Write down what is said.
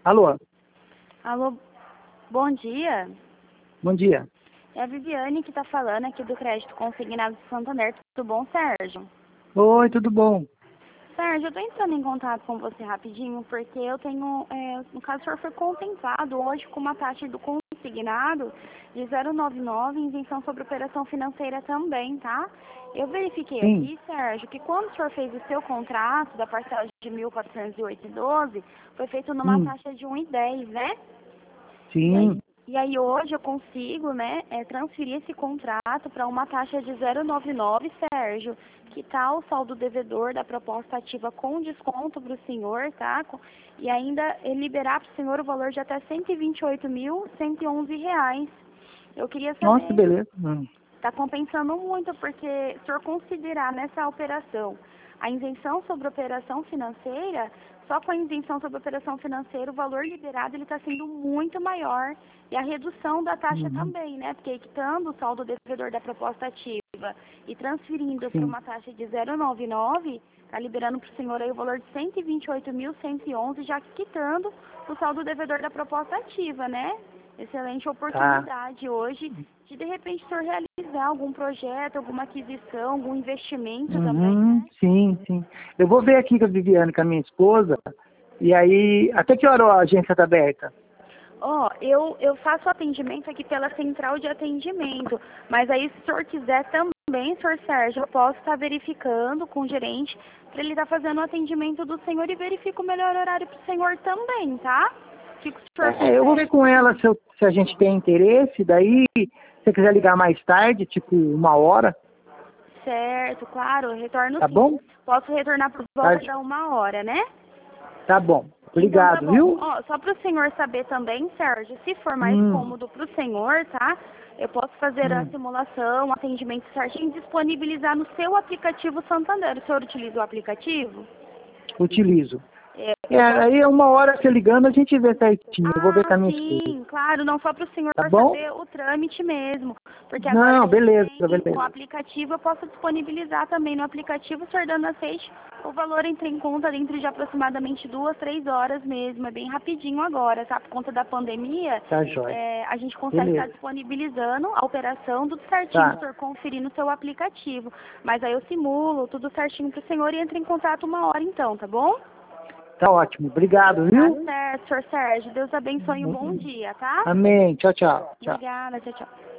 Alô, Alô, bom dia. bom dia. É a Viviane que está falando aqui do Crédito Consignado de Santander. Tudo bom, Sérgio? Oi, tudo bom? Sérgio, eu estou entrando em contato com você rapidinho porque eu tenho, no caso, o senhor foi contemplado hoje com uma taxa do consignado de 0,99 em isenção sobre operação financeira também, tá? Eu verifiquei Sim, aqui, Sérgio, que quando o senhor fez o seu contrato da parcela de 1.408,12, foi feito numa sim, taxa de 1,10, né? E aí, sim. e aí hoje eu consigo, né, transferir esse contrato para uma taxa de 0,99, Sérgio, que tá o saldo devedor da proposta ativa com desconto para o senhor, tá? E ainda liberar para o senhor o valor de até R$ 128.111. Eu queria Nossa, que saber, beleza. está compensando muito, porque se o senhor considerar nessa operação a isenção sobre operação financeira, só com a isenção sobre operação financeira, o valor liberado ele está sendo muito maior. E a redução da taxa Uhum, também, né? Porque quitando o saldo devedor da proposta ativa e transferindo para sim. uma taxa de 0,99, está liberando para o senhor aí o valor de 128.111, já quitando o saldo devedor da proposta ativa, né? Excelente Tá. oportunidade hoje de repente, o senhor realizar algum projeto, alguma aquisição, algum investimento também, Uhum, né? sim, sim. Eu vou ver aqui com a Viviane, com a minha esposa, e aí, até que hora a agência está aberta? Ó, eu faço atendimento aqui pela central de atendimento, mas aí se o senhor quiser também, senhor Sérgio, eu posso estar verificando com o gerente para ele estar fazendo o atendimento do senhor e verifico o melhor horário para o senhor também, tá? O que o senhor Eu vou prefere? ver com ela se a gente tem interesse, daí, se você quiser ligar mais tarde, tipo 1 hora, Certo, claro, eu retorno tá sim. bom? Posso retornar por volta Tarde. da 1 hora, né? Tá bom. Então tá Obrigado, bom. viu? Ó, só para o senhor saber também, Sérgio, se for mais Hum, cômodo para o senhor, tá? Eu posso fazer a hum. simulação, o atendimento certinho e disponibilizar no seu aplicativo Santander. O senhor utiliza o aplicativo? Utilizo. Eu posso. Aí 1 hora você ligando a gente vê certinho. Eu vou ver Ah, com a minha esposa. sim, claro, não só para o senhor Tá bom? saber o trâmite mesmo. Porque agora Não, a gente beleza, tem o beleza. aplicativo, eu posso disponibilizar também no aplicativo, o senhor dando aceite, o valor entra em conta dentro de aproximadamente 2, 3 horas mesmo. É bem rapidinho agora, tá? Por conta da pandemia, Tá jóia. a gente consegue estar Beleza. disponibilizando a operação, tudo certinho, o Tá. senhor conferir no seu aplicativo. Mas aí eu simulo tudo certinho para o senhor e entra em contato 1 hora então, tá bom? Tá ótimo. Obrigado, Tá viu? certo, senhor Sérgio. Deus abençoe e um bom dia, tá? Amém. Tchau, tchau. Tchau. Obrigada, tchau, tchau.